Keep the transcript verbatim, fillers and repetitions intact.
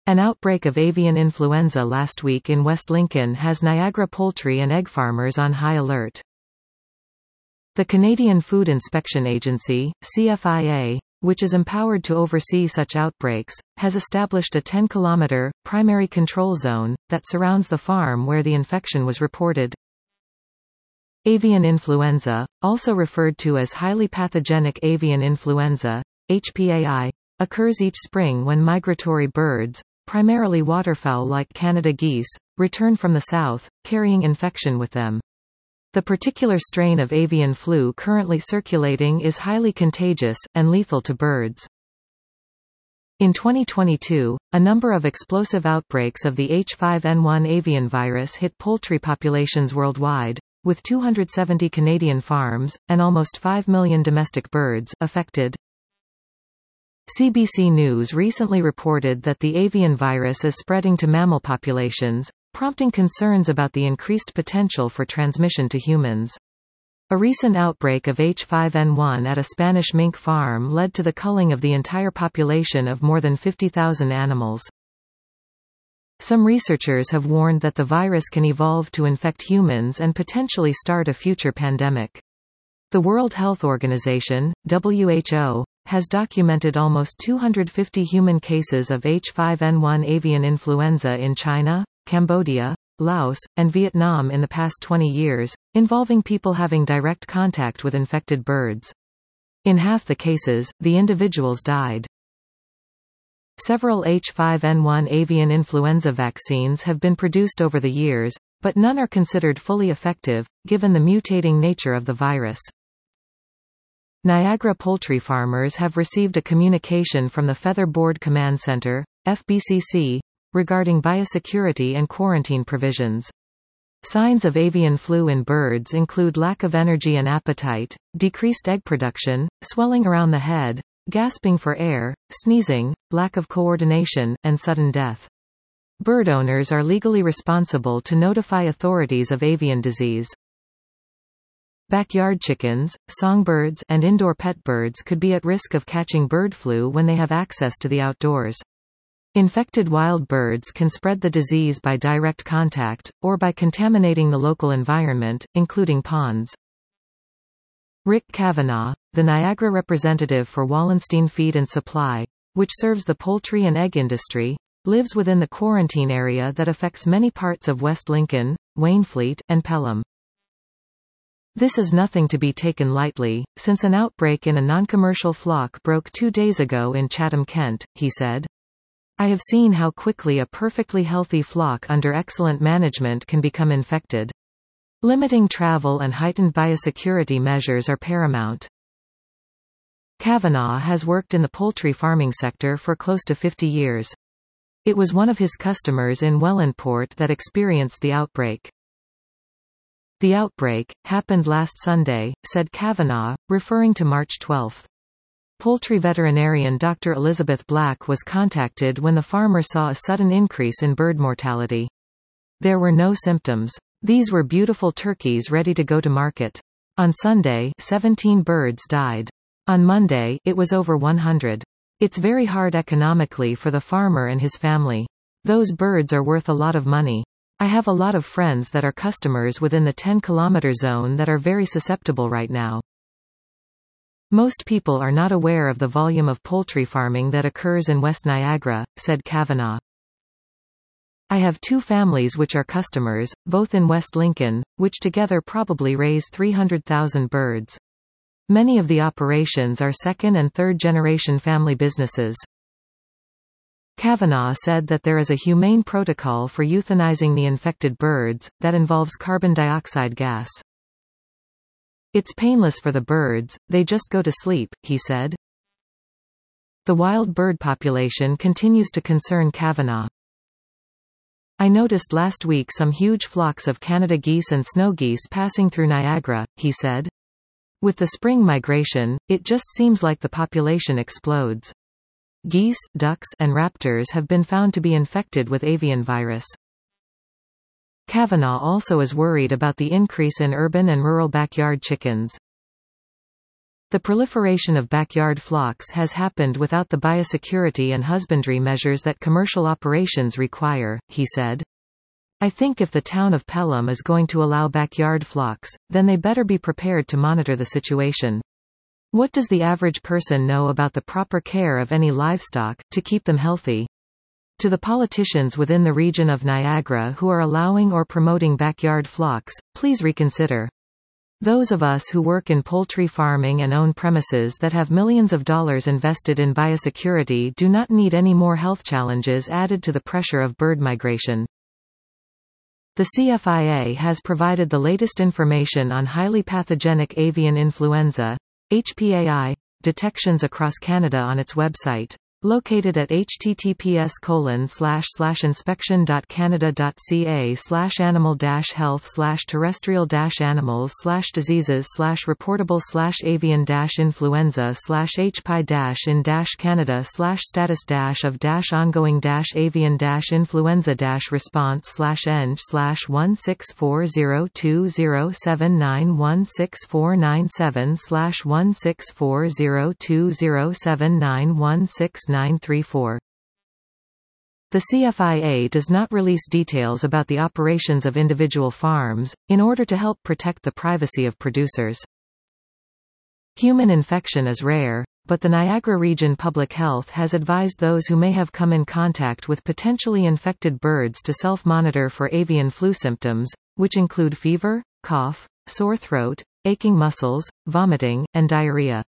An outbreak of avian influenza last week in West Lincoln has Niagara poultry and egg farmers on high alert. The Canadian Food Inspection Agency, C F I A, which is empowered to oversee such outbreaks, has established a ten kilometer, primary control zone, that surrounds the farm where the infection was reported. Avian influenza, also referred to as highly pathogenic avian influenza, H P A I, occurs each spring when migratory birds, primarily waterfowl like Canada geese, return from the south, carrying infection with them. The particular strain of avian flu currently circulating is highly contagious, and lethal to birds. In twenty twenty-two, a number of explosive outbreaks of the H five N one avian virus hit poultry populations worldwide, with two hundred seventy Canadian farms, and almost five million domestic birds, affected. C B C News recently reported that the avian virus is spreading to mammal populations, prompting concerns about the increased potential for transmission to humans. A recent outbreak of H five N one at a Spanish mink farm led to the culling of the entire population of more than fifty thousand animals. Some researchers have warned that the virus can evolve to infect humans and potentially start a future pandemic. The World Health Organization, W H O, has documented almost two hundred fifty human cases of H five N one avian influenza in China, Cambodia, Laos, and Vietnam in the past twenty years, involving people having direct contact with infected birds. In half the cases, the individuals died. Several H five N one avian influenza vaccines have been produced over the years, but none are considered fully effective, given the mutating nature of the virus. Niagara poultry farmers have received a communication from the Feather Board Command Center, F B C C, regarding biosecurity and quarantine provisions. Signs of avian flu in birds include lack of energy and appetite, decreased egg production, swelling around the head, gasping for air, sneezing, lack of coordination, and sudden death. Bird owners are legally responsible to notify authorities of avian disease. Backyard chickens, songbirds, and indoor pet birds could be at risk of catching bird flu when they have access to the outdoors. Infected wild birds can spread the disease by direct contact, or by contaminating the local environment, including ponds. Rick Kavanagh, the Niagara representative for Wallenstein Feed and Supply, which serves the poultry and egg industry, lives within the quarantine area that affects many parts of West Lincoln, Waynflete, and Pelham. This is nothing to be taken lightly, since an outbreak in a non-commercial flock broke two days ago in Chatham, Kent, he said. I have seen how quickly a perfectly healthy flock under excellent management can become infected. Limiting travel and heightened biosecurity measures are paramount. Kavanagh has worked in the poultry farming sector for close to fifty years. It was one of his customers in Wellandport that experienced the outbreak. The outbreak happened last Sunday, said Kavanagh, referring to March twelfth. Poultry veterinarian Doctor Elizabeth Black was contacted when the farmer saw a sudden increase in bird mortality. There were no symptoms. These were beautiful turkeys ready to go to market. On Sunday, seventeen birds died. On Monday, it was over one hundred. It's very hard economically for the farmer and his family. Those birds are worth a lot of money. I have a lot of friends that are customers within the ten kilometer zone that are very susceptible right now. Most people are not aware of the volume of poultry farming that occurs in West Niagara, said Kavanagh. I have two families which are customers, both in West Lincoln, which together probably raise three hundred thousand birds. Many of the operations are second and third generation family businesses. Kavanagh said that there is a humane protocol for euthanizing the infected birds, that involves carbon dioxide gas. It's painless for the birds, they just go to sleep, he said. The wild bird population continues to concern Kavanagh. I noticed last week some huge flocks of Canada geese and snow geese passing through Niagara, he said. With the spring migration, it just seems like the population explodes. Geese, ducks, and raptors have been found to be infected with avian virus. Kavanagh also is worried about the increase in urban and rural backyard chickens. The proliferation of backyard flocks has happened without the biosecurity and husbandry measures that commercial operations require, he said. I think if the town of Pelham is going to allow backyard flocks, then they better be prepared to monitor the situation. What does the average person know about the proper care of any livestock, to keep them healthy? To the politicians within the region of Niagara who are allowing or promoting backyard flocks, please reconsider. Those of us who work in poultry farming and own premises that have millions of dollars invested in biosecurity do not need any more health challenges added to the pressure of bird migration. The C F I A has provided the latest information on highly pathogenic avian influenza (H P A I) detections across Canada on its website. Located at https colon slash slash inspection dot canada dot ca slash animal dash health slash terrestrial dash animals slash diseases slash reportable slash avian dash influenza slash hpi dash in dash Canada slash status dash of dash ongoing dash avian dash influenza dash response slash eng slash one six four zero two zero seven nine one six four nine seven slash one six four zero two zero seven nine one six nine three four. The C F I A does not release details about the operations of individual farms, in order to help protect the privacy of producers. Human infection is rare, but the Niagara Region Public Health has advised those who may have come in contact with potentially infected birds to self-monitor for avian flu symptoms, which include fever, cough, sore throat, aching muscles, vomiting, and diarrhea.